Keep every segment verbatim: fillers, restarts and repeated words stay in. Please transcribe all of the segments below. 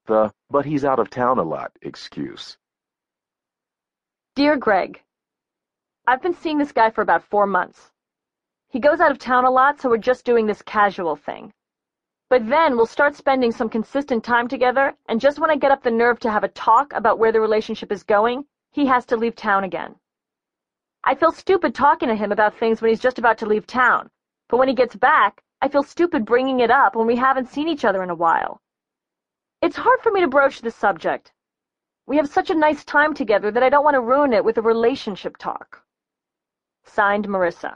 the "but he's out of town a lot" excuse. Dear Greg, I've been seeing this guy for about four months. He goes out of town a lot, so we're just doing this casual thing. But then we'll start spending some consistent time together, and just when I get up the nerve to have a talk about where the relationship is going, he has to leave town again. I feel stupid talking to him about things when he's just about to leave town, but when he gets back, I feel stupid bringing it up when we haven't seen each other in a while. It's hard for me to broach this subject. We have such a nice time together that I don't want to ruin it with a relationship talk. Signed, Marissa.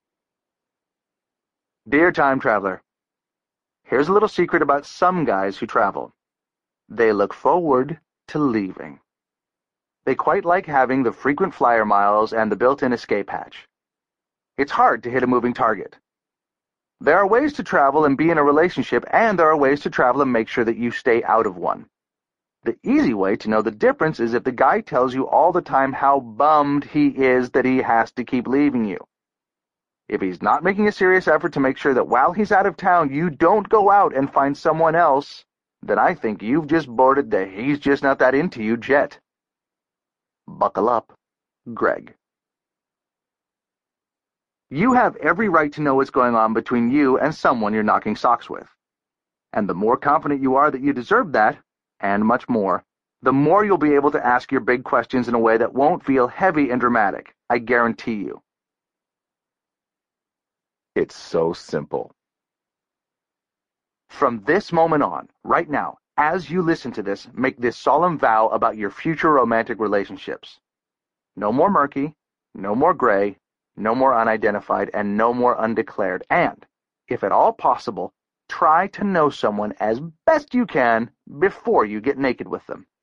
Dear Time Traveler, here's a little secret about some guys who travel. They look forward to leaving. They quite like having the frequent flyer miles and the built-in escape hatch. It's hard to hit a moving target. There are ways to travel and be in a relationship, and there are ways to travel and make sure that you stay out of one. The easy way to know the difference is if the guy tells you all the time how bummed he is that he has to keep leaving you. If he's not making a serious effort to make sure that while he's out of town you don't go out and find someone else, then I think you've just boarded the "he's just not that into you" jet. Buckle up, Greg. You have every right to know what's going on between you and someone you're knocking socks with. And the more confident you are that you deserve that, and much more, the more you'll be able to ask your big questions in a way that won't feel heavy and dramatic, I guarantee you. It's so simple. From this moment on, right now, as you listen to this, make this solemn vow about your future romantic relationships. No more murky, no more gray, no more unidentified, and no more undeclared. And, if at all possible, try to know someone as best you can before you get naked with them.